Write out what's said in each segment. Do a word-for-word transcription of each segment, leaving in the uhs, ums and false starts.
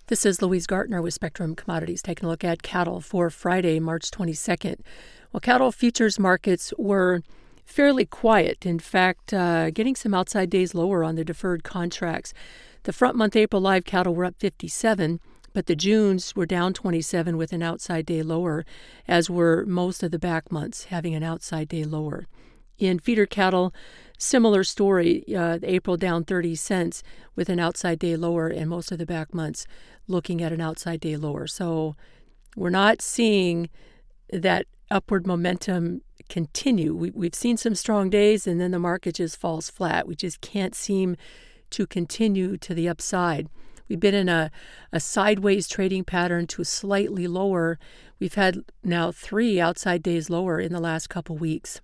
This is Louise Gartner with Spectrum Commodities, taking a look at cattle for Friday, March twenty-second. Well, cattle futures markets were fairly quiet. In fact, uh, getting some outside days lower on the deferred contracts. The front month April live cattle were up fifty-seven, but the Junes were down twenty-seven with an outside day lower, as were most of the back months having an outside day lower. In feeder cattle, similar story, uh, April down thirty cents with an outside day lower, and most of the back months looking at an outside day lower. So we're not seeing that upward momentum continue. We, we've seen some strong days, and then the market just falls flat. We just can't seem to continue to the upside. We've been in a, a sideways trading pattern to slightly lower. We've had now three outside days lower in the last couple weeks.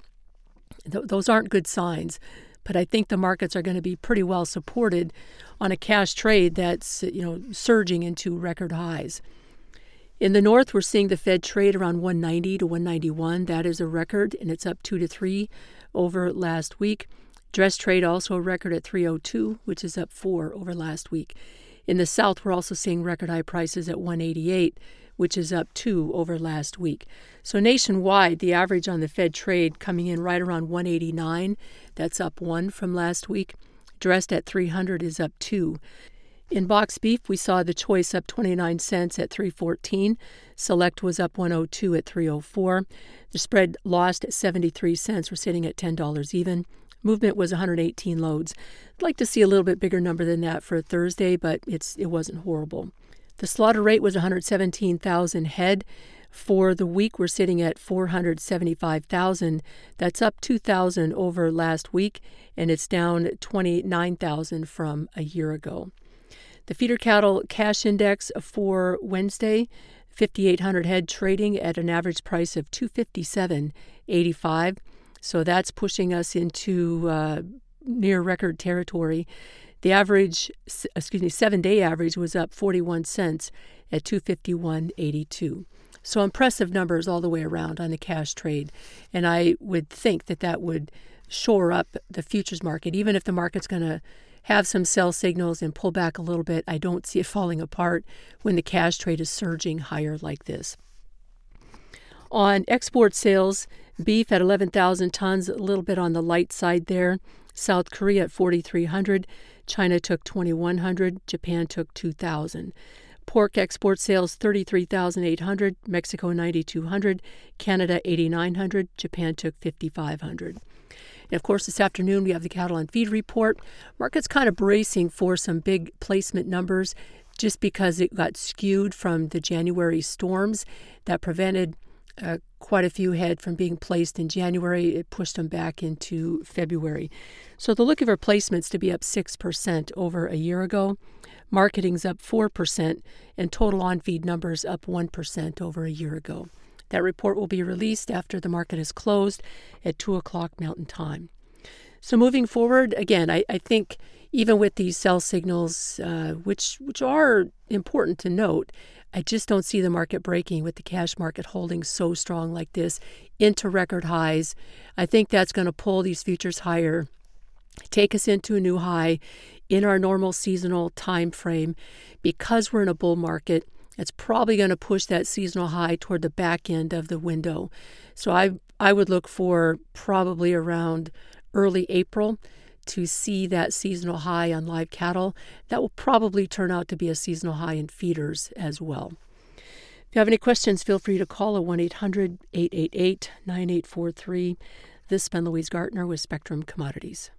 Th- those aren't good signs, but I think the markets are going to be pretty well supported on a cash trade that's, you know, surging into record highs. In the north, we're seeing the Fed trade around one ninety to one ninety-one. That is a record, and it's up two to three over last week. Dress trade also a record at three oh two, which is up four over last week. In the south, we're also seeing record high prices at one eighty-eight, which is up two over last week. So nationwide, the average on the Fed trade coming in right around one eighty-nine. That's up one from last week. Dressed at three hundred is up two. In box beef, we saw the choice up twenty-nine cents at three fourteen. Select was up one oh two at three oh four. The spread lost at seventy-three cents. We're sitting at ten dollars even. Movement was one hundred eighteen loads. I'd like to see a little bit bigger number than that for a Thursday, but it's it wasn't horrible. The slaughter rate was one hundred seventeen thousand head. For the week, we're sitting at four hundred seventy-five thousand. That's up two thousand over last week, and it's down twenty-nine thousand from a year ago. The feeder cattle cash index for Wednesday, fifty-eight hundred head trading at an average price of two fifty-seven eighty-five. So that's pushing us into uh, near record territory. The average, excuse me, seven-day average was up forty-one cents at two fifty-one eighty-two. So impressive numbers all the way around on the cash trade. And I would think that that would shore up the futures market. Even if the market's going to have some sell signals and pull back a little bit, I don't see it falling apart when the cash trade is surging higher like this. On export sales, beef at eleven thousand tons, a little bit on the light side there. South Korea at forty-three hundred. China took twenty-one hundred. Japan took two thousand. Pork export sales thirty-three thousand eight hundred. Mexico ninety-two hundred. Canada eighty-nine hundred. Japan took fifty-five hundred. And of course, this afternoon we have the cattle on feed report. Market's kind of bracing for some big placement numbers just because it got skewed from the January storms that prevented Uh, quite a few head from being placed in January. It pushed them back into February. So they're looking for placements to be up six percent over a year ago. Marketing's up four percent, and total on-feed numbers up one percent over a year ago. That report will be released after the market is closed at two o'clock Mountain Time. So moving forward, again, I, I think even with these sell signals, uh, which which are important to note, I just don't see the market breaking with the cash market holding so strong like this into record highs. I think that's going to pull these futures higher, take us into a new high in our normal seasonal time frame. Because we're in a bull market, it's probably going to push that seasonal high toward the back end of the window. So I I would look for probably around early April to see that seasonal high on live cattle. That will probably turn out to be a seasonal high in feeders as well. If you have any questions, feel free to call at one eight hundred eight eight eight nine eight four three. This has been Louise Gartner with Spectrum Commodities.